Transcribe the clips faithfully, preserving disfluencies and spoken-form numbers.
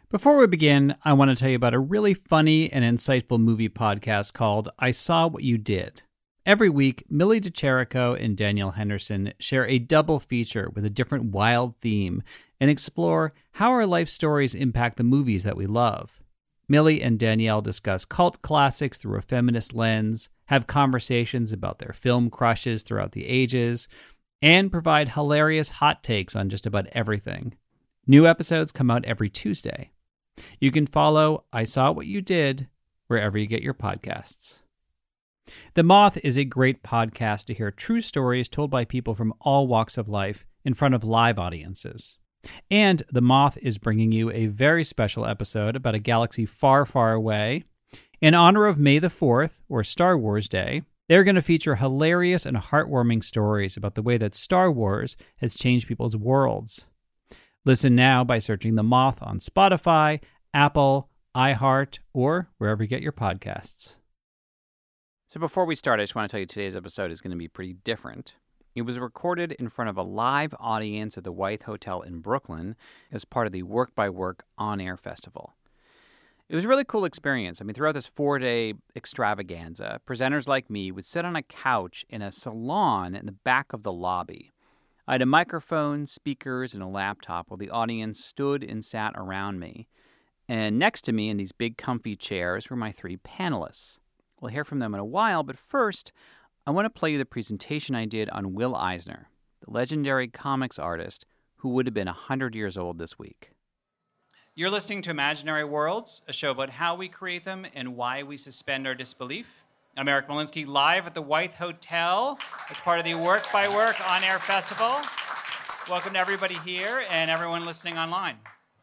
Before we begin, I want to tell you about a really funny and insightful movie podcast called I Saw What You Did. Every week, Millie DeCherico and Danielle Henderson share a double feature with a different wild theme and explore how our life stories impact the movies that we love. Millie and Danielle discuss cult classics through a feminist lens, have conversations about their film crushes throughout the ages, and provide hilarious hot takes on just about everything. New episodes come out every Tuesday. You can follow I Saw What You Did wherever you get your podcasts. The Moth is a great podcast to hear true stories told by people from all walks of life in front of live audiences. And The Moth is bringing you a very special episode about a galaxy far, far away. In honor of May the fourth, or Star Wars Day, they're going to feature hilarious and heartwarming stories about the way that Star Wars has changed people's worlds. Listen now by searching The Moth on Spotify, Apple, iHeart, or wherever you get your podcasts. So before we start, I just want to tell you today's episode is going to be pretty different. It was recorded in front of a live audience at the Wythe Hotel in Brooklyn as part of the Work by Work On-Air Festival. It was a really cool experience. I mean, throughout this four-day extravaganza, presenters like me would sit on a couch in a salon in the back of the lobby. I had a microphone, speakers, and a laptop while the audience stood and sat around me. And next to me in these big comfy chairs were my three panelists. We'll hear from them in a while, but first, I want to play you the presentation I did on Will Eisner, the legendary comics artist who would have been one hundred years old this week. You're listening to Imaginary Worlds, a show about how we create them and why we suspend our disbelief. I'm Eric Molinsky, live at the Wythe Hotel as part of the Work by Work On-Air Festival. Welcome to everybody here and everyone listening online.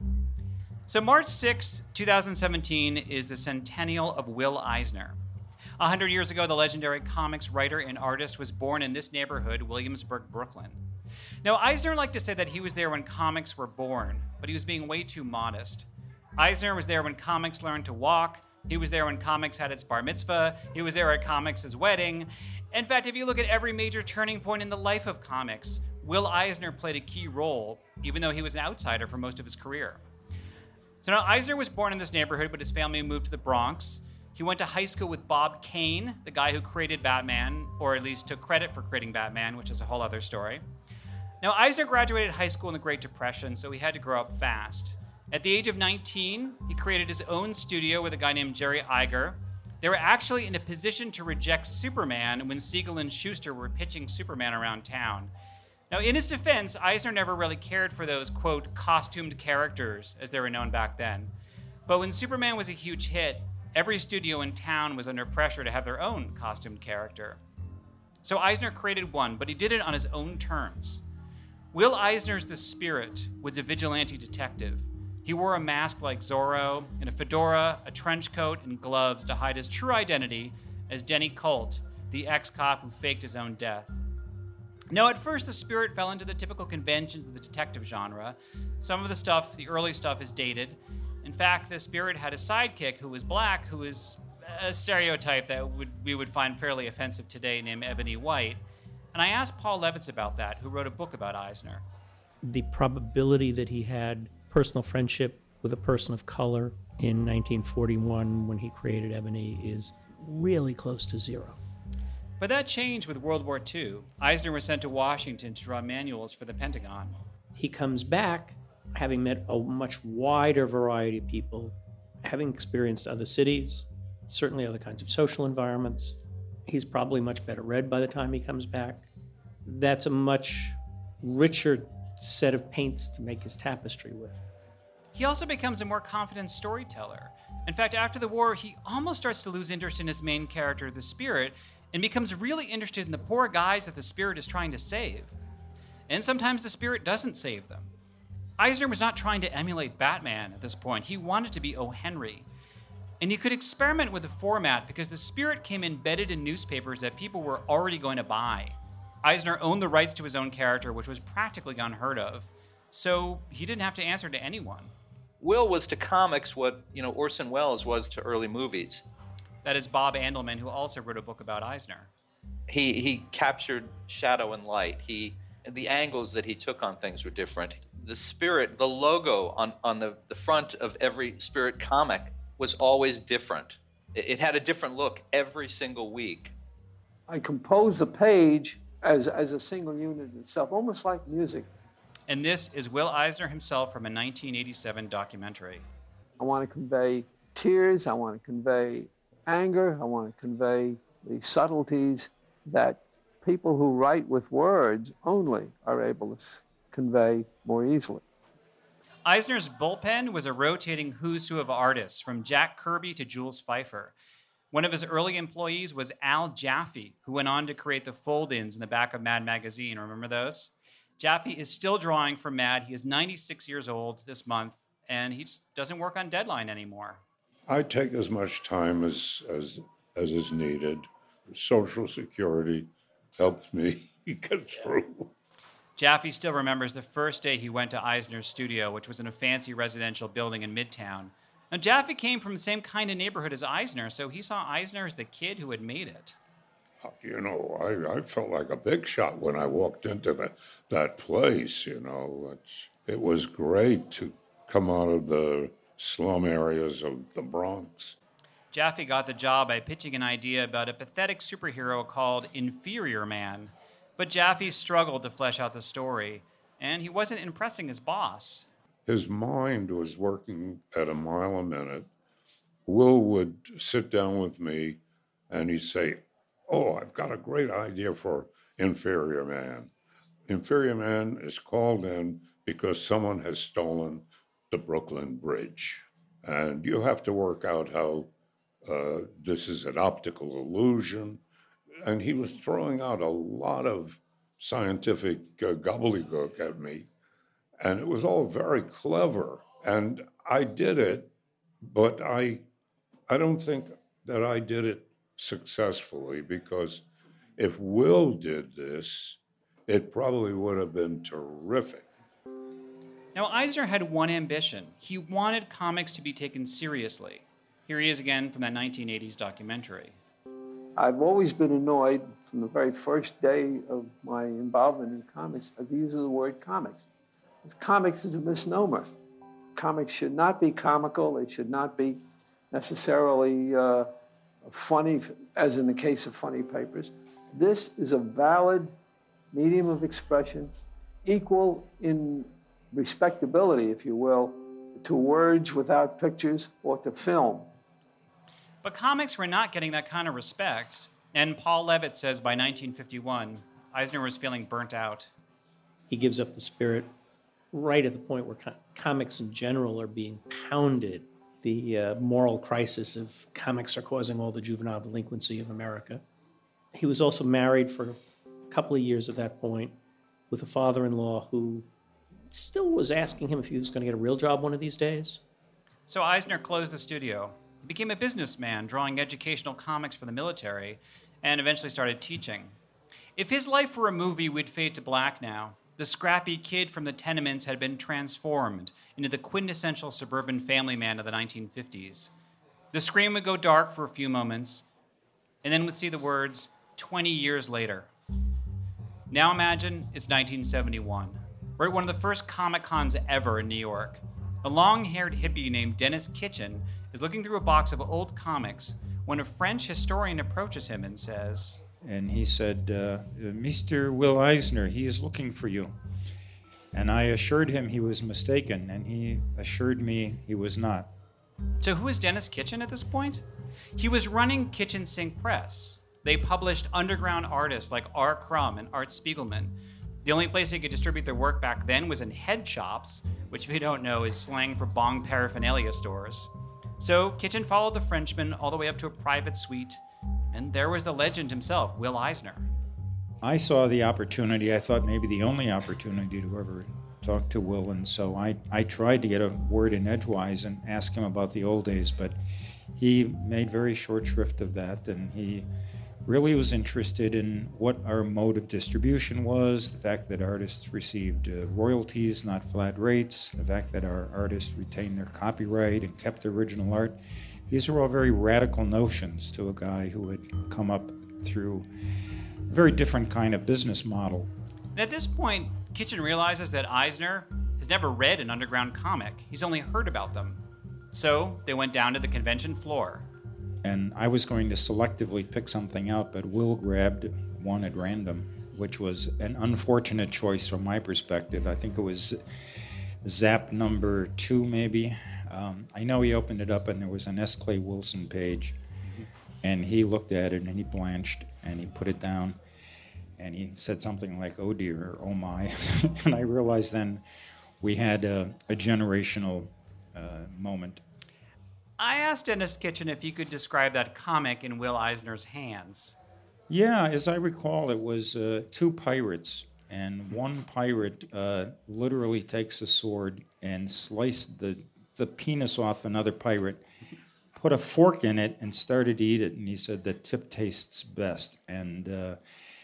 So March sixth, twenty seventeen is the centennial of Will Eisner. A hundred years ago, the legendary comics writer and artist was born in this neighborhood, Williamsburg, Brooklyn. Now, Eisner liked to say that he was there when comics were born, but he was being way too modest. Eisner was there when comics learned to walk. He was there when comics had its bar mitzvah. He was there at comics' wedding. In fact, if you look at every major turning point in the life of comics, Will Eisner played a key role, even though he was an outsider for most of his career. So now, Eisner was born in this neighborhood, but his family moved to the Bronx. He went to high school with Bob Kane, the guy who created Batman, or at least took credit for creating Batman, which is a whole other story. Now, Eisner graduated high school in the Great Depression, so he had to grow up fast. At the age of nineteen, he created his own studio with a guy named Jerry Iger. They were actually in a position to reject Superman when Siegel and Schuster were pitching Superman around town. Now, in his defense, Eisner never really cared for those, quote, costumed characters, as they were known back then. But when Superman was a huge hit, every studio in town was under pressure to have their own costumed character. So Eisner created one, but he did it on his own terms. Will Eisner's The Spirit was a vigilante detective. He wore a mask like Zorro, and a fedora, a trench coat, and gloves to hide his true identity as Denny Colt, the ex-cop who faked his own death. Now, at first, The Spirit fell into the typical conventions of the detective genre. Some of the stuff, the early stuff, is dated. In fact, The Spirit had a sidekick who was black, who was a stereotype that would, we would find fairly offensive today, named Ebony White. And I asked Paul Levitz about that, who wrote a book about Eisner. The probability that he had personal friendship with a person of color in nineteen forty-one when he created Ebony is really close to zero. But that changed with World War Two. Eisner was sent to Washington to draw manuals for the Pentagon. He comes back having met a much wider variety of people, having experienced other cities, certainly other kinds of social environments. He's probably much better read by the time he comes back. That's a much richer set of paints to make his tapestry with. He also becomes a more confident storyteller. In fact, after the war, he almost starts to lose interest in his main character, the Spirit, and becomes really interested in the poor guys that the Spirit is trying to save. And sometimes the Spirit doesn't save them. Eisner was not trying to emulate Batman at this point. He wanted to be O. Henry. And he could experiment with the format because the Spirit came embedded in newspapers that people were already going to buy. Eisner owned the rights to his own character, which was practically unheard of. So he didn't have to answer to anyone. Will was to comics what, you know, Orson Welles was to early movies. That is Bob Andelman, who also wrote a book about Eisner. He he captured shadow and light. He the angles that he took on things were different. the Spirit, the logo on, on the, the front of every Spirit comic was always different. It, it had a different look every single week. I composed the page as, as a single unit itself, almost like music. And this is Will Eisner himself from a nineteen eighty-seven documentary. I want to convey tears, I want to convey anger, I want to convey the subtleties that people who write with words only are able to convey more easily. Eisner's bullpen was a rotating who's who of artists, from Jack Kirby to Jules Feiffer. One of his early employees was Al Jaffe, who went on to create the fold-ins in the back of Mad Magazine. Remember those? Jaffe is still drawing for Mad. He is ninety-six years old this month, and he just doesn't work on deadline anymore. I take as much time as as as is needed. Social Security helps me get through. Jaffe still remembers the first day he went to Eisner's studio, which was in a fancy residential building in Midtown. Now, Jaffe came from the same kind of neighborhood as Eisner, so he saw Eisner as the kid who had made it. You know, I, I felt like a big shot when I walked into that, that place, you know. It's, it was great to come out of the slum areas of the Bronx. Jaffe got the job by pitching an idea about a pathetic superhero called Inferior Man. But Jaffe struggled to flesh out the story, and he wasn't impressing his boss. His mind was working at a mile a minute. Will would sit down with me, and he'd say, "Oh, I've got a great idea for Inferior Man. Inferior Man is called in because someone has stolen the Brooklyn Bridge. And you have to work out how uh, this is an optical illusion." And he was throwing out a lot of scientific uh, gobbledygook at me. And it was all very clever. And I did it, but I, I don't think that I did it successfully, because if Will did this, it probably would have been terrific. Now, Eisner had one ambition. He wanted comics to be taken seriously. Here he is again from that nineteen eighties documentary. I've always been annoyed from the very first day of my involvement in comics at the use of the word comics. Comics is a misnomer. Comics should not be comical. They should not be necessarily uh, funny, as in the case of funny papers. This is a valid medium of expression, equal in respectability, if you will, to words without pictures or to film. But comics were not getting that kind of respect, and Paul Levitt says by nineteen fifty-one, Eisner was feeling burnt out. He gives up the Spirit right at the point where co- comics in general are being pounded. The uh, moral crisis of comics are causing all the juvenile delinquency of America. He was also married for a couple of years at that point with a father-in-law who still was asking him if he was going to get a real job one of these days. So Eisner closed the studio. He became a businessman, drawing educational comics for the military, and eventually started teaching. If his life were a movie, we'd fade to black now. The scrappy kid from the tenements had been transformed into the quintessential suburban family man of the nineteen fifties. The screen would go dark for a few moments, and then we'd see the words, twenty years later. Now imagine it's nineteen seventy-one. We're at one of the first Comic Cons ever in New York. A long-haired hippie named Dennis Kitchen is looking through a box of old comics when a French historian approaches him and says, and he said, uh, "Mister Will Eisner, he is looking for you." And I assured him he was mistaken, and he assured me he was not. So who is Dennis Kitchen at this point? He was running Kitchen Sink Press. They published underground artists like R. Crumb and Art Spiegelman. The only place they could distribute their work back then was in head shops, which if you don't know is slang for bong paraphernalia stores. So Kitchen followed the Frenchman all the way up to a private suite, and there was the legend himself, Will Eisner. I saw the opportunity, I thought maybe the only opportunity to ever talk to Will, and so I, I tried to get a word in edgewise and ask him about the old days, but he made very short shrift of that, and he really was interested in what our mode of distribution was, the fact that artists received uh, royalties, not flat rates, the fact that our artists retained their copyright and kept the original art. These are all very radical notions to a guy who had come up through a very different kind of business model. And at this point, Kitchen realizes that Eisner has never read an underground comic. He's only heard about them. So they went down to the convention floor. And I was going to selectively pick something out, but Will grabbed one at random, which was an unfortunate choice from my perspective. I think it was Zap number two, maybe. Um, I know he opened it up and there was an S. Clay Wilson page. And he looked at it and he blanched and he put it down. And he said something like, "Oh dear," or "Oh my." And I realized then we had a, a generational uh, moment. I asked Dennis Kitchen if he could describe that comic in Will Eisner's hands. Yeah, as I recall, it was uh, two pirates, and one pirate uh, literally takes a sword and sliced the, the penis off another pirate, put a fork in it, and started to eat it, and he said the tip tastes best. And uh,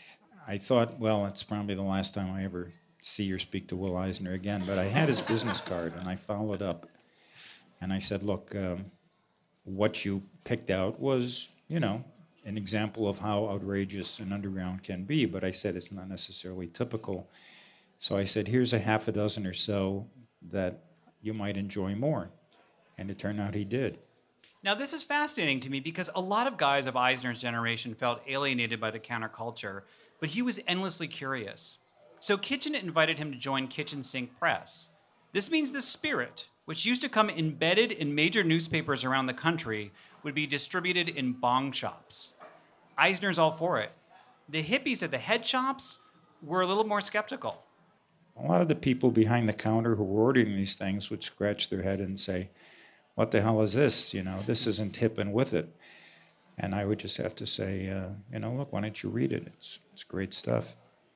I thought, well, it's probably the last time I ever see or speak to Will Eisner again, but I had his business card, and I followed up, and I said, look, um, what you picked out was, you know, an example of how outrageous an underground can be, but I said it's not necessarily typical. So I said, here's a half a dozen or so that you might enjoy more. And it turned out he did. Now, this is fascinating to me because a lot of guys of Eisner's generation felt alienated by the counterculture, but he was endlessly curious. So Kitchen invited him to join Kitchen Sink Press. This means the Spirit, which used to come embedded in major newspapers around the country, would be distributed in bong shops. Eisner's all for it. The hippies at the head shops were a little more skeptical. A lot of the people behind the counter who were ordering these things would scratch their head and say, what the hell is this? You know, this isn't hip and with it. And I would just have to say, uh, you know, look, why don't you read it? It's, it's great stuff.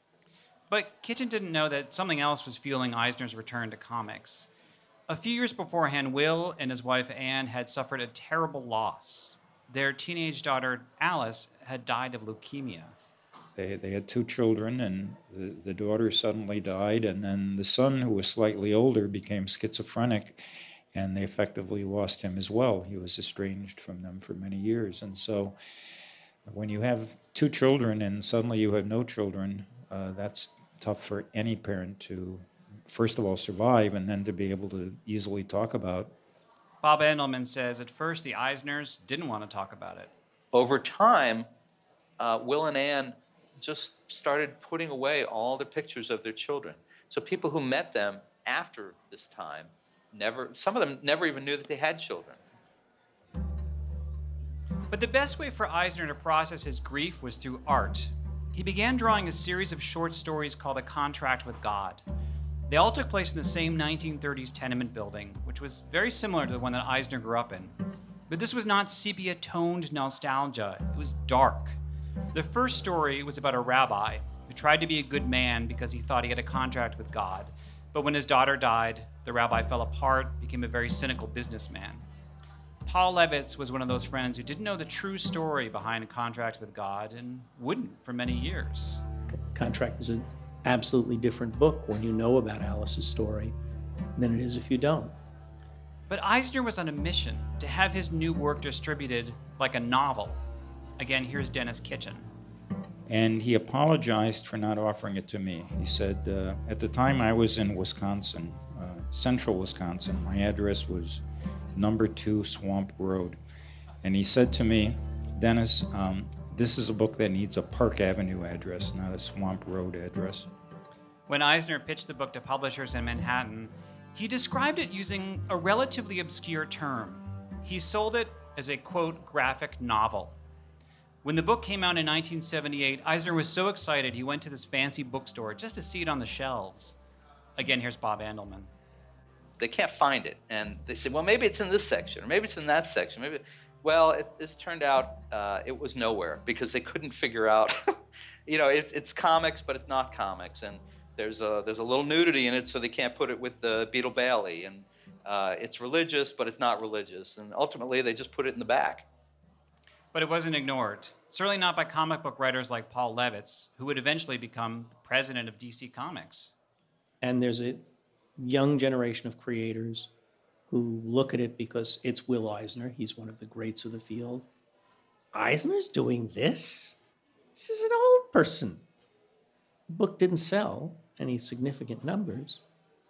But Kitchen didn't know that something else was fueling Eisner's return to comics. A few years beforehand, Will and his wife Anne had suffered a terrible loss. Their teenage daughter, Alice, had died of leukemia. They, they had two children, and the, the daughter suddenly died, and then the son, who was slightly older, became schizophrenic, and they effectively lost him as well. He was estranged from them for many years. And so when you have two children and suddenly you have no children, uh, that's tough for any parent to, first of all, survive, and then to be able to easily talk about. Bob Endelman says at first the Eisners didn't want to talk about it. Over time, uh, Will and Anne just started putting away all the pictures of their children. So people who met them after this time, never, some of them never even knew that they had children. But the best way for Eisner to process his grief was through art. He began drawing a series of short stories called A Contract with God. They all took place in the same nineteen thirties tenement building, which was very similar to the one that Eisner grew up in. But this was not sepia-toned nostalgia. It was dark. The first story was about a rabbi who tried to be a good man because he thought he had a contract with God. But when his daughter died, the rabbi fell apart, became a very cynical businessman. Paul Levitz was one of those friends who didn't know the true story behind A Contract with God and wouldn't for many years. Contract is an absolutely different book when you know about Alice's story than it is if you don't. But Eisner was on a mission to have his new work distributed like a novel. Again, here's Dennis Kitchen. And he apologized for not offering it to me. He said, uh, at the time I was in Wisconsin, uh, central Wisconsin, my address was number two Swamp Road. And he said to me, Dennis, um, this is a book that needs a Park Avenue address, not a Swamp Road address. When Eisner pitched the book to publishers in Manhattan, he described it using a relatively obscure term. He sold it as a, quote, graphic novel. When the book came out in nineteen seventy-eight, Eisner was so excited he went to this fancy bookstore just to see it on the shelves. Again, here's Bob Andelman. They can't find it, and they said, well, maybe it's in this section, or maybe it's in that section. Maybe, well, it, it's turned out uh, it was nowhere because they couldn't figure out. You know, it's it's comics, but it's not comics, and there's a there's a little nudity in it, so they can't put it with the Beetle Bailey, and uh, it's religious, but it's not religious, and ultimately they just put it in the back. But it wasn't ignored, certainly not by comic book writers like Paul Levitz, who would eventually become the president of D C Comics. And there's a young generation of creators who look at it because it's Will Eisner. He's one of the greats of the field. Eisner's doing this? This is an old person. The book didn't sell any significant numbers,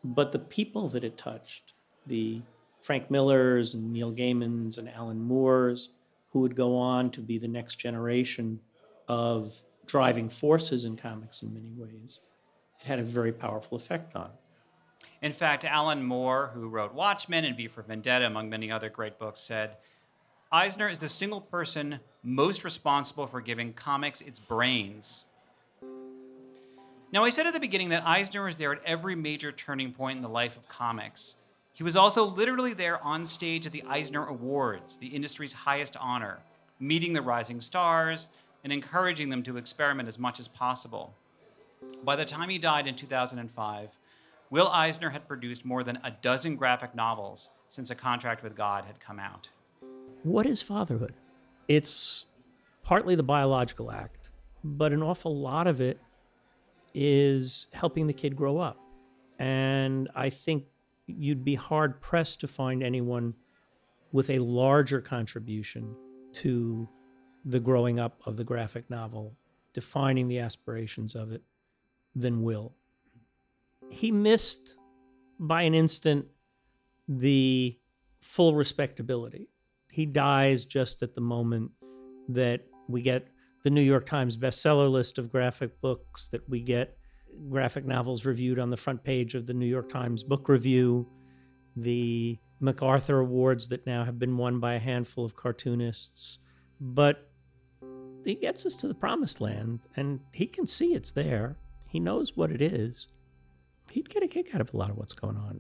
But the people that it touched, the Frank Millers and Neil Gaimans and Alan Moores, who would go on to be the next generation of driving forces in comics in many ways, it had a very powerful effect on. In fact, Alan Moore, who wrote Watchmen and V for Vendetta, among many other great books, said, Eisner is the single person most responsible for giving comics its brains. Now, I said at the beginning that Eisner was there at every major turning point in the life of comics. He was also literally there on stage at the Eisner Awards, the industry's highest honor, meeting the rising stars and encouraging them to experiment as much as possible. By the time he died in two thousand five, Will Eisner had produced more than a dozen graphic novels since A Contract with God had come out. What is fatherhood? It's partly the biological act, but an awful lot of it is helping the kid grow up. And I think you'd be hard-pressed to find anyone with a larger contribution to the growing up of the graphic novel, defining the aspirations of it, than Will. He missed, by an instant, the full respectability. He dies just at the moment that we get the New York Times bestseller list of graphic books, that we get graphic novels reviewed on the front page of the New York Times Book Review, the MacArthur Awards that now have been won by a handful of cartoonists. But he gets us to the promised land, and he can see it's there. He knows what it is. He'd get a kick out of a lot of what's going on.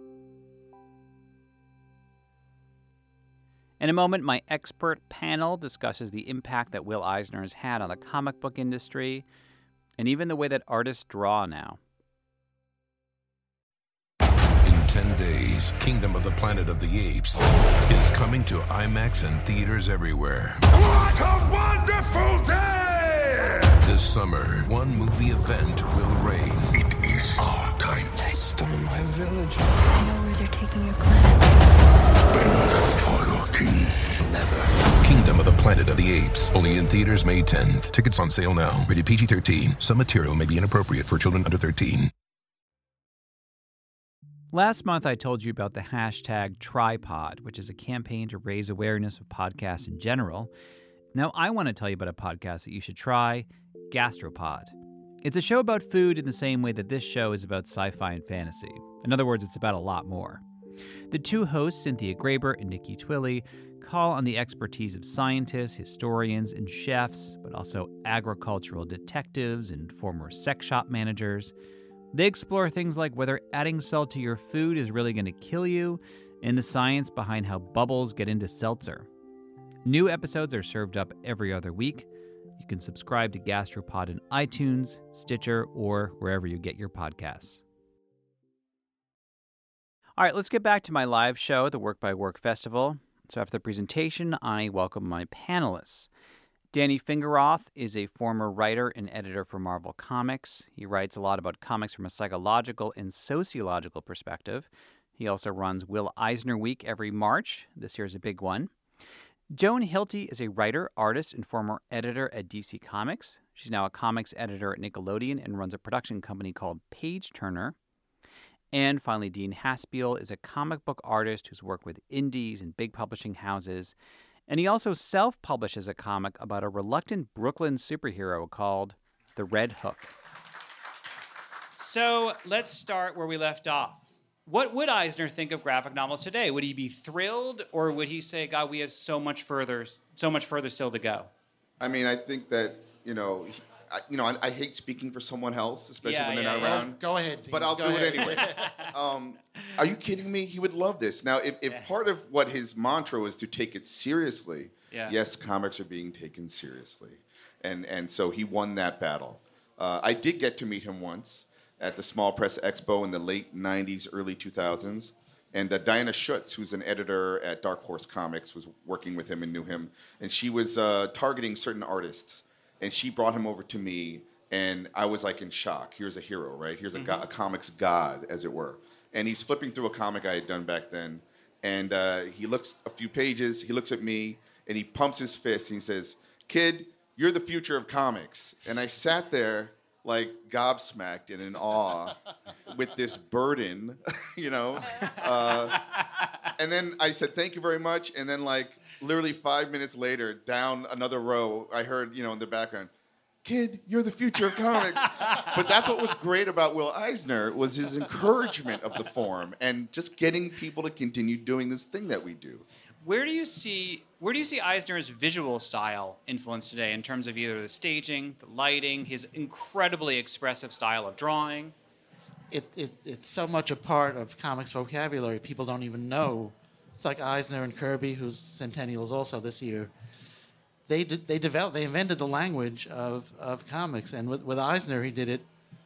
In a moment, my expert panel discusses the impact that Will Eisner has had on the comic book industry and even the way that artists draw now. In ten days, Kingdom of the Planet of the Apes is coming to IMAX and theaters everywhere. What a wonderful day! This summer, one movie event will reign. It is our time. They stole my village. I know where they're taking your clan. Bend for your king. Never. Kingdom of the Planet of the Apes. Only in theaters May tenth. Tickets on sale now. Rated P G thirteen. Some material may be inappropriate for children under thirteen. Last month, I told you about the hashtag Tripod, which is a campaign to raise awareness of podcasts in general. Now, I want to tell you about a podcast that you should try, Gastropod. It's a show about food in the same way that this show is about sci-fi and fantasy. In other words, it's about a lot more. The two hosts, Cynthia Graber and Nikki Twilley, call on the expertise of scientists, historians, and chefs, but also agricultural detectives and former sex shop managers. They explore things like whether adding salt to your food is really going to kill you, and the science behind how bubbles get into seltzer. New episodes are served up every other week. You can subscribe to Gastropod in iTunes, Stitcher, or wherever you get your podcasts. All right, let's get back to my live show, the Work by Work Festival. So after the presentation, I welcome my panelists. Danny Fingeroth is a former writer and editor for Marvel Comics. He writes a lot about comics from a psychological and sociological perspective. He also runs Will Eisner Week every March. This year is a big one. Joan Hilty is a writer, artist, and former editor at D C Comics. She's now a comics editor at Nickelodeon and runs a production company called Page Turner. And finally, Dean Haspiel is a comic book artist who's worked with indies and big publishing houses. And he also self-publishes a comic about a reluctant Brooklyn superhero called The Red Hook. So let's start where we left off. What would Eisner think of graphic novels today? Would he be thrilled, or would he say, God, we have so much further, so much further still to go? I mean, I think that, you know, he, I, you know, I, I hate speaking for someone else, especially yeah, when they're yeah, not yeah. around. Oh, go ahead, Dean. But I'll go do ahead. it anyway. um, are you kidding me? He would love this. Now, if, if part of what his mantra was to take it seriously, yeah. yes, comics are being taken seriously. And, and so he won that battle. Uh, I did get to meet him once at the Small Press Expo in the late nineties, early two thousands. And uh, Diana Schutz, who's an editor at Dark Horse Comics, was working with him and knew him. And she was uh, targeting certain artists. And she brought him over to me, and I was like in shock. Here's a hero, right? Here's a, Mm-hmm. go- a comics god, as it were. And he's flipping through a comic I had done back then. And uh, he looks a few pages, he looks at me, and he pumps his fist, and he says, "Kid, you're the future of comics." And I sat there like gobsmacked and in awe with this burden, you know. Uh, and then I said, thank you very much. And then like literally five minutes later, down another row, I heard, you know, in the background, kid, you're the future of comics. But that's what was great about Will Eisner was his encouragement of the form and just getting people to continue doing this thing that we do. Where do you see where do you see Eisner's visual style influence today in terms of either the staging, the lighting, his incredibly expressive style of drawing? It, it, it's so much a part of comics vocabulary, people don't even know. It's like Eisner and Kirby, whose centennial is also this year. They did, they developed, they invented the language of, of comics, and with, with Eisner, he did it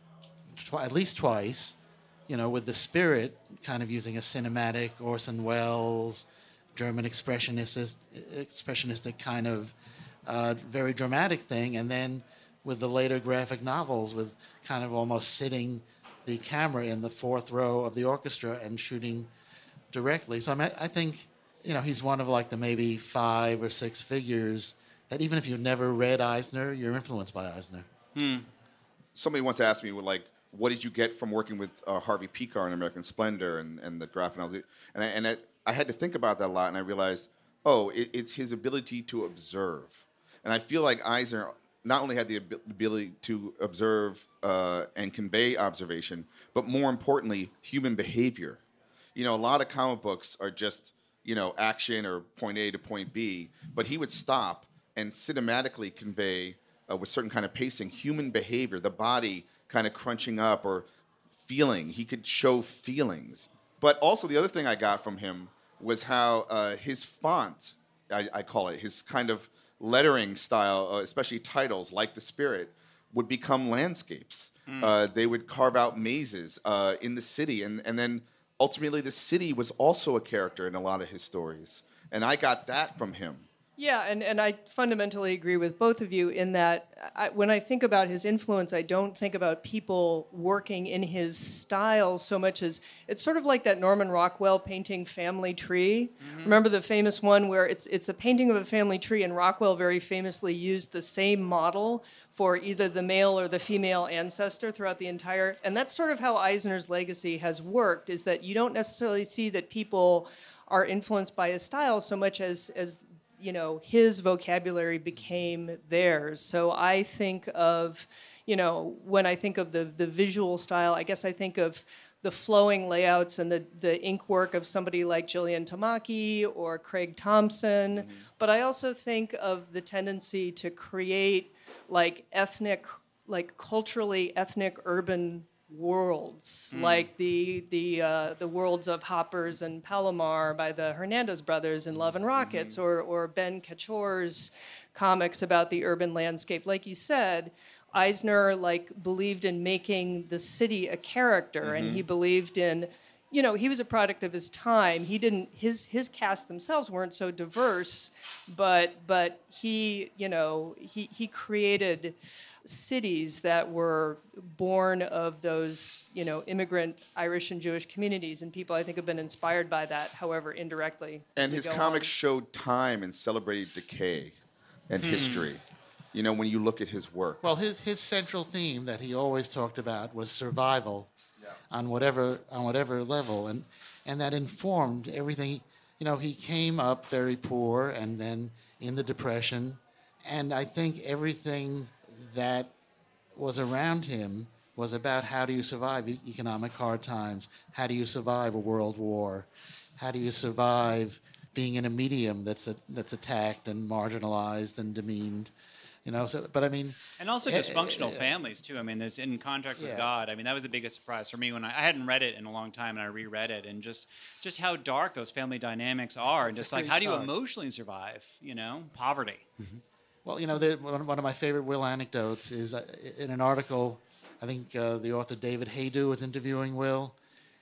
tw- at least twice. You know, with The Spirit, kind of using a cinematic Orson Welles, German expressionist, expressionistic kind of uh, very dramatic thing, and then with the later graphic novels, with kind of almost sitting the camera in the fourth row of the orchestra and shooting directly. So I mean, I think, you know, he's one of like the maybe five or six figures that even if you've never read Eisner, you're influenced by Eisner. Hmm. Somebody once asked me, well, like, what did you get from working with uh, Harvey Pekar in American Splendor and, and the graphic novels? And I, and I, I had to think about that a lot, and I realized, oh, it, it's his ability to observe. And I feel like Eisner not only had the ab- ability to observe uh, and convey observation, but more importantly, human behavior. You know, a lot of comic books are just, you know, action or point A to point B, but he would stop and cinematically convey, uh, with certain kind of pacing, human behavior, the body kind of crunching up or feeling. He could show feelings. But also the other thing I got from him was how uh, his font, I, I call it, his kind of lettering style, uh, especially titles like The Spirit, would become landscapes. Mm. Uh, they would carve out mazes uh, in the city. And, and then ultimately the city was also a character in a lot of his stories. And I got that from him. Yeah, and, and I fundamentally agree with both of you in that I, when I think about his influence, I don't think about people working in his style so much as it's sort of like that Norman Rockwell painting Family Tree. Mm-hmm. Remember the famous one where it's it's a painting of a family tree, and Rockwell very famously used the same model for either the male or the female ancestor throughout the entire... And that's sort of how Eisner's legacy has worked, is that you don't necessarily see that people are influenced by his style so much as as... you know, his vocabulary became theirs. So I think of, you know, when I think of the the visual style, I guess I think of the flowing layouts and the, the ink work of somebody like Gillian Tamaki or Craig Thompson. Mm-hmm. But I also think of the tendency to create like ethnic, like culturally ethnic urban worlds, mm. like the the uh, the worlds of Hoppers and Palomar by the Hernandez brothers in Love and Rockets, mm-hmm. or or Ben Kachor's comics about the urban landscape. Like you said, Eisner like believed in making the city a character, mm-hmm. and he believed in, you know, he was a product of his time. He didn't his his cast themselves weren't so diverse, but but he you know he he created cities that were born of those, you know, immigrant Irish and Jewish communities, and people I think have been inspired by that, however indirectly. And his comics on. showed time and celebrated decay and hmm. history. You know, when you look at his work. Well, his his central theme that he always talked about was survival, yeah. on whatever on whatever level, and and that informed everything. You know, he came up very poor and then in the Depression, and I think everything that was around him was about how do you survive economic hard times, how do you survive a world war, how do you survive being in a medium that's a, that's attacked and marginalized and demeaned, you know. So, but I mean, and also dysfunctional uh, uh, families too. I mean, there's In Contract with yeah. God. I mean, that was the biggest surprise for me when I, I hadn't read it in a long time, and I reread it, and just just how dark those family dynamics are, and just like how do you emotionally survive, you know, poverty. Mm-hmm. Well, you know, one of my favorite Will anecdotes is uh, in an article, I think uh, the author David Haydu was interviewing Will,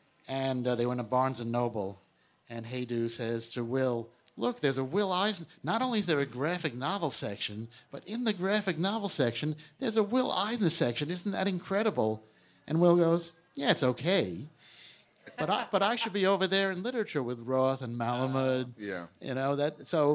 and uh, they went to Barnes and Noble, and Haydu says to Will, look, there's a Will Eisner, not only is there a graphic novel section, but in the graphic novel section, there's a Will Eisner section. Isn't that incredible? And Will goes, yeah, it's okay. But I, but I should be over there in literature with Roth and Malamud. Uh, yeah. You know, that, so...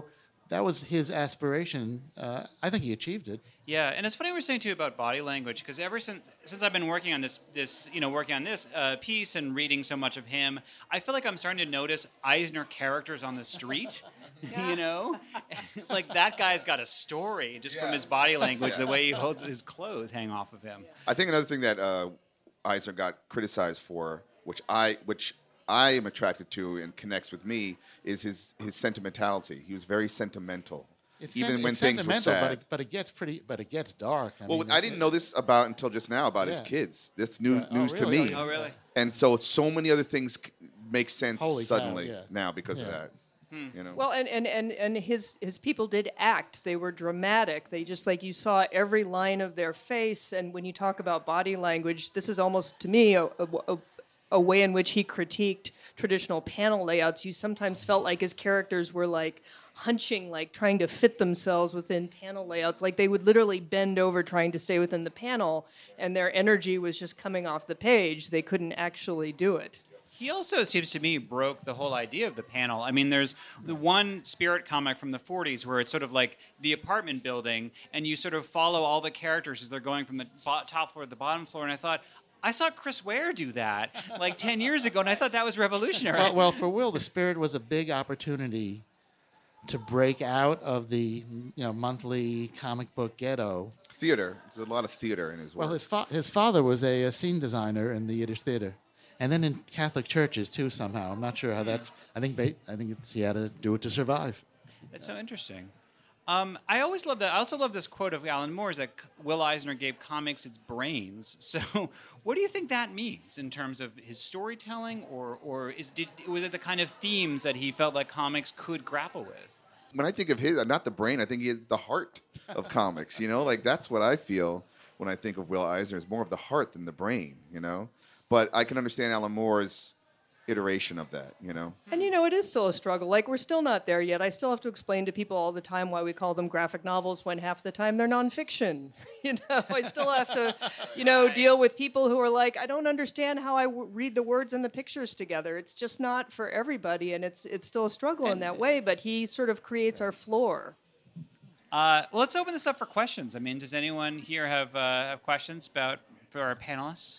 that was his aspiration. Uh, I think he achieved it. Yeah, and it's funny what we're saying too about body language, because ever since since I've been working on this this you know working on this uh, piece and reading so much of him, I feel like I'm starting to notice Eisner characters on the street. You know, like that guy's got a story just Yeah. from his body language, Yeah. the way he holds his clothes hang off of him. I think another thing that uh, Eisner got criticized for, which I which I am attracted to and connects with me, is his his sentimentality. He was very sentimental, It's even sen- when it's things were sentimental, sad. but it, but it gets pretty, but it gets dark. I well, mean, I it- didn't know this about until just now about his Yeah. kids. This new Right. Oh, news to really? me. Oh, really? And so, so many other things c- make sense Holy cow, suddenly yeah. now because of Yeah. that. You know. Well, and, and, and, and his his people did act. They were dramatic. They just like you saw every line of their face. And when you talk about body language, this is almost to me a, a, a, a way in which he critiqued traditional panel layouts. You sometimes felt like his characters were like hunching, like trying to fit themselves within panel layouts. Like they would literally bend over trying to stay within the panel, and their energy was just coming off the page. They couldn't actually do it. He also, it seems to me, broke the whole idea of the panel. I mean, there's the one Spirit comic from the forties where it's sort of like the apartment building, and you sort of follow all the characters as they're going from the bo- top floor to the bottom floor. And I thought, I saw Chris Ware do that like ten years ago, and I thought that was revolutionary. Well, well, for Will, the Spirit was a big opportunity to break out of the you know monthly comic book ghetto. Theater. There's a lot of theater in his work. Well, his fa- his father was a, a scene designer in the Yiddish theater, and then in Catholic churches too. Somehow, I'm not sure how that. I think ba- I think it's, he had to do it to survive. That's so interesting. Um, I always love that. I also love this quote of Alan Moore's that Will Eisner gave comics its brains. So, what do you think that means in terms of his storytelling, or or is did was it the kind of themes that he felt like comics could grapple with? When I think of his, not the brain, I think he is the heart of comics. You know, like that's what I feel when I think of Will Eisner. It's more of the heart than the brain. You know, but I can understand Alan Moore's iteration of that. You know. And you know, it is still a struggle. Like, we're still not there yet. I still have to explain to people all the time why we call them graphic novels when half the time they're nonfiction. You know, I still have to, you know, deal with people who are like, I don't understand how I w- read the words and the pictures together. It's just not for everybody, and it's it's still a struggle in that way. But he sort of creates our floor. Uh, well, let's open this up for questions. I mean, does anyone here have uh, have questions about for our panelists?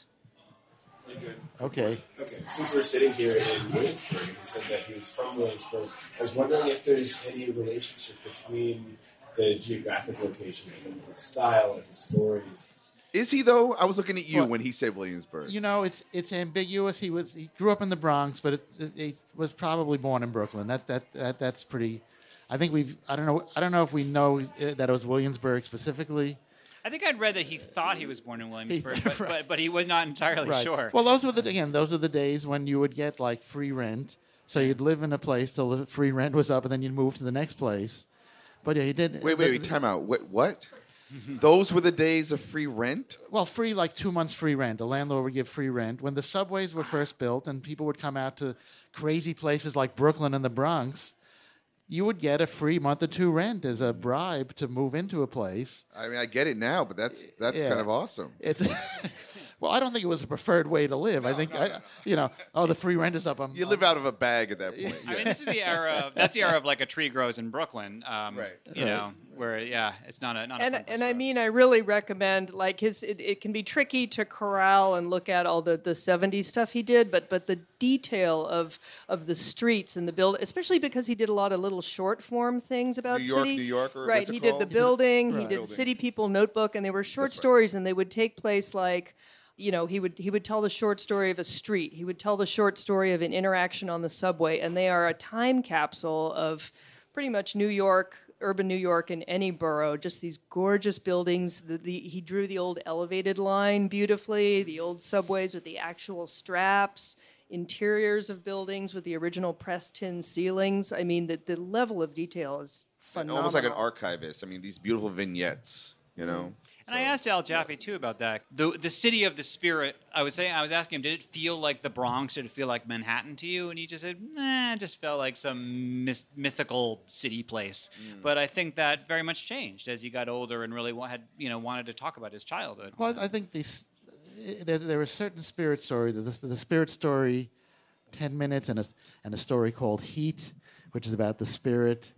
Okay. Okay. Since we're sitting here in Williamsburg, and he said that he was from Williamsburg, I was wondering if there's any relationship between the geographic location and his style and his stories. Is he though? I was looking at you Well, when he said Williamsburg. You know, it's it's ambiguous. He was he grew up in the Bronx, but it, it, he was probably born in Brooklyn. That that that that's pretty. I think we've. I don't know. I don't know if we know uh, that it was Williamsburg specifically. I think I'd read that he thought he was born in Williamsburg, He- but, right. but but he was not entirely Right. sure. Well, those were the again. Those are the days when you would get like free rent. So you'd live in a place till the free rent was up, and then you'd move to the next place. But yeah, he did. Wait, wait, wait, time out. What? what? Those were the days of free rent? Well, free, like two months free rent. The landlord would give free rent. When the subways were first built and people would come out to crazy places like Brooklyn and the Bronx, you would get a free month or two rent as a bribe to move into a place. I mean, I get it now, but that's that's Yeah. kind of awesome. It's well, I don't think it was a preferred way to live. I think, I, you know, oh, the free rent is up. I'm, You live out of a bag at that point. I mean, this is the era of that's the era of like a tree grows in Brooklyn, um, Right. You Right. know, where yeah, it's not a not a And fun place and to I grow. mean, I really recommend like his. It, it can be tricky to corral and look at all the the seventies stuff he did, but but the detail of of the streets and the build, especially because he did a lot of little short form things about New York, city. New York, or right? what's it He did the called? building. He Right. did Building. City People Notebook, and they were short That's right. stories, and they would take place like. You know, he would he would tell the short story of a street. He would tell the short story of an interaction on the subway, and they are a time capsule of pretty much New York, urban New York, in any borough. Just these gorgeous buildings. The, the he drew the old elevated line beautifully. The old subways with the actual straps. Interiors of buildings with the original pressed tin ceilings. I mean, the the level of detail is phenomenal. Almost like an archivist. I mean, these beautiful vignettes, you know? And I asked Al Jaffe too about that. The the city of the spirit. I was saying, I was asking him, did it feel like the Bronx? Did it feel like Manhattan to you? And he just said, nah, it just felt like some mis- mythical city place. Mm. But I think that very much changed as he got older and really wa- had you know wanted to talk about his childhood. Well, I think these there, there are certain spirit stories. There's the, the spirit story, ten minutes, and a and a story called Heat, which is about the spirit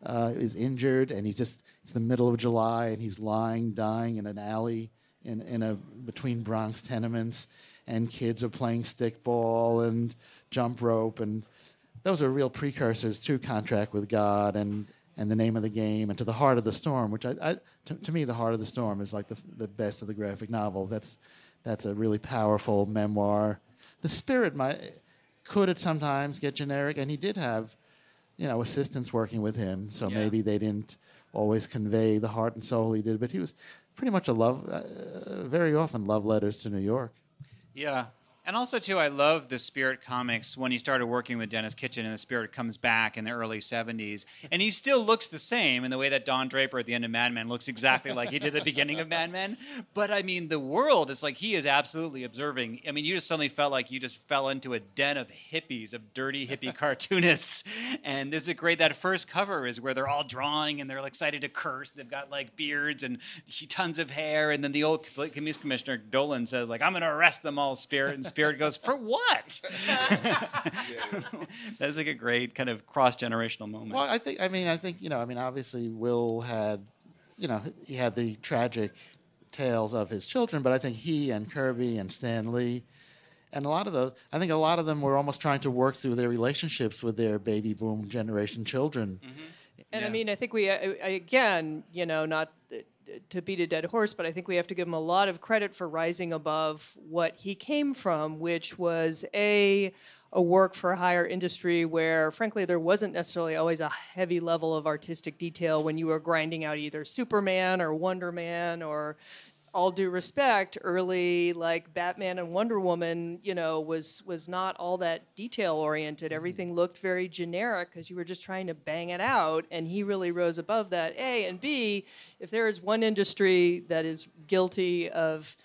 uh, is injured, and he's just, it's the middle of July, and he's lying, dying in an alley in, in a between Bronx tenements, and kids are playing stickball and jump rope, and those are real precursors to Contract with God and, and The Name of the Game, and to The Heart of the Storm, which I, I to, to me, The Heart of the Storm is like the the best of the graphic novels. That's that's a really powerful memoir. The spirit might could at sometimes get generic, and he did have, you know, assistants working with him, so yeah. maybe they didn't always convey the heart and soul he did, but he was pretty much a love, uh, very often love letters to New York. Yeah. And also, too, I love the Spirit comics when he started working with Dennis Kitchen and the Spirit comes back in the early seventies. And he still looks the same in the way that Don Draper at the end of Mad Men looks exactly like he did at the beginning of Mad Men. But, I mean, the world is like he is absolutely observing. I mean, you just suddenly felt like you just fell into a den of hippies, of dirty hippie cartoonists. And there's a great, that first cover is where they're all drawing and they're like, excited to curse. They've got like beards and tons of hair. And then the old police commissioner, Dolan, says like, I'm going to arrest them all, Spirit. And Spirit goes, for what? That's like a great kind of cross-generational moment. Well, I think, I mean, I think, you know, I mean, obviously Will had, you know, he had the tragic tales of his children, but I think he and Kirby and Stan Lee and a lot of those, I think a lot of them were almost trying to work through their relationships with their baby boom generation children. Mm-hmm. And yeah. I mean, I think we, again, you know, not to beat a dead horse, but I think we have to give him a lot of credit for rising above what he came from, which was a a work for hire industry where, frankly, there wasn't necessarily always a heavy level of artistic detail when you were grinding out either Superman or Wonder Man or, all due respect, early like Batman and Wonder Woman, you know, was was not all that detail oriented. Everything looked very generic because you were just trying to bang it out. And he really rose above that. A and B, if there is one industry that is guilty of,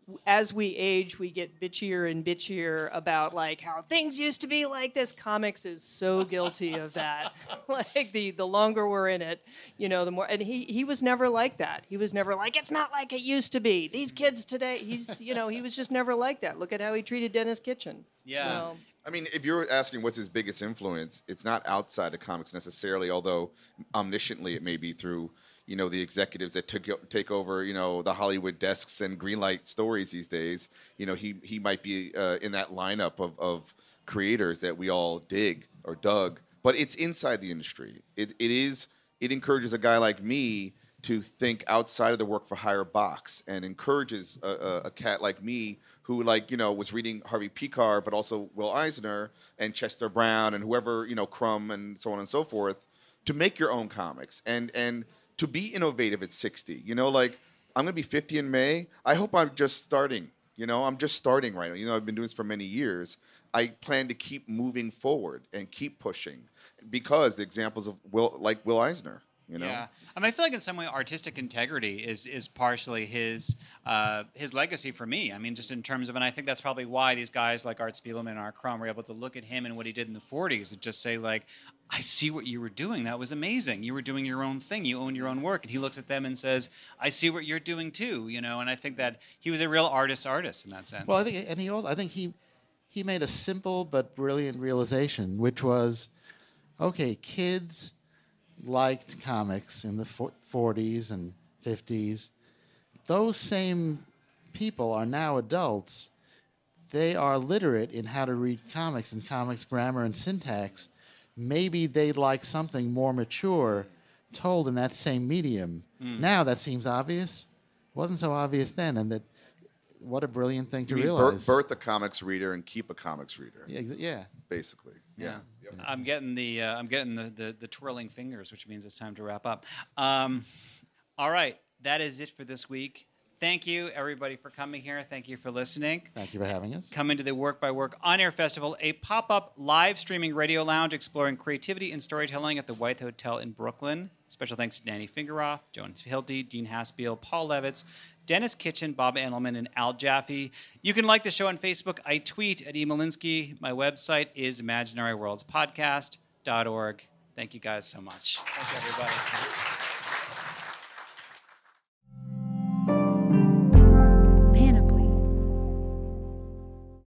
as we age, we get bitchier and bitchier about like how things used to be like this. Comics is so guilty of that. Like the the longer we're in it, you know, the more. And he he was never like that. He was never like, it's not like it used to be. These kids today, he's you know, he was just never like that. Look at how he treated Dennis Kitchen. Yeah. So, I mean, if you're asking what's his biggest influence, it's not outside of comics necessarily, although omnisciently it may be through, you know, the executives that took take over, you know, the Hollywood desks and greenlight stories these days. You know, he he might be uh, in that lineup of, of creators that we all dig or dug. But it's inside the industry. It it is it encourages a guy like me to think outside of the work for hire box, and encourages a, a, a cat like me who, like, you know, was reading Harvey Pekar, but also Will Eisner and Chester Brown and whoever, you know, Crumb and so on and so forth, to make your own comics and and to be innovative at sixty. You know, like, I'm going to be fifty in May. I hope I'm just starting. You know, I'm just starting right now. You know, I've been doing this for many years. I plan to keep moving forward and keep pushing because the examples of Will, like Will Eisner, you know? Yeah. I mean, I feel like in some way artistic integrity is is partially his uh, his legacy for me. I mean, just in terms of, and I think that's probably why these guys like Art Spiegelman and Art Crumb were able to look at him and what he did in the forties and just say, like, I see what you were doing. That was amazing. You were doing your own thing. You owned your own work. And he looks at them and says, I see what you're doing too, you know? And I think that he was a real artist artist in that sense. Well, I think, and he also, I think he, he made a simple but brilliant realization, which was, okay, kids liked comics in the forties and fifties. Those same people are now adults. They are literate in how to read comics and comics grammar and syntax. Maybe they'd like something more mature told in that same medium. Mm. Now that seems obvious. It wasn't so obvious then, and that what a brilliant thing to you mean realize. Birth, birth a comics reader and keep a comics reader. Yeah, yeah. Basically. Yeah. yeah. Yep. I'm getting the uh, I'm getting the, the the twirling fingers, which means it's time to wrap up. Um, all right, that is it for this week. Thank you, everybody, for coming here. Thank you for listening. Thank you for having us. Come into the Work by Work On-Air Festival, a pop-up live streaming radio lounge exploring creativity and storytelling at the White Hotel in Brooklyn. Special thanks to Danny Fingeroff, Jonas Hilty, Dean Haspiel, Paul Levitz, Dennis Kitchen, Bob Andelman, and Al Jaffe. You can like the show on Facebook. I tweet at E. Malinsky. My website is imaginary worlds podcast dot org. Thank you guys so much. Thanks, everybody.